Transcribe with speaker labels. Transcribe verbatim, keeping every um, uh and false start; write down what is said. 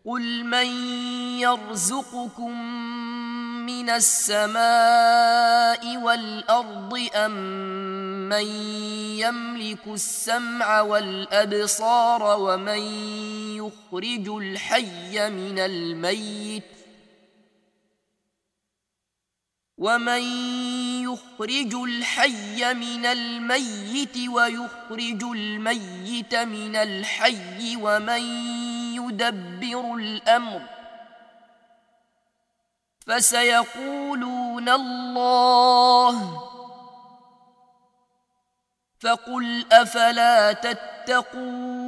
Speaker 1: قل من يرزقكم من السماء والأرض أم من يملك السمع والأبصار ومن يخرج الحي من الميت ومن يخرج الحي من الميت ويخرج الميت من الحي ومن يدبر الأمر فسيقولون الله فقل أفلا تتقون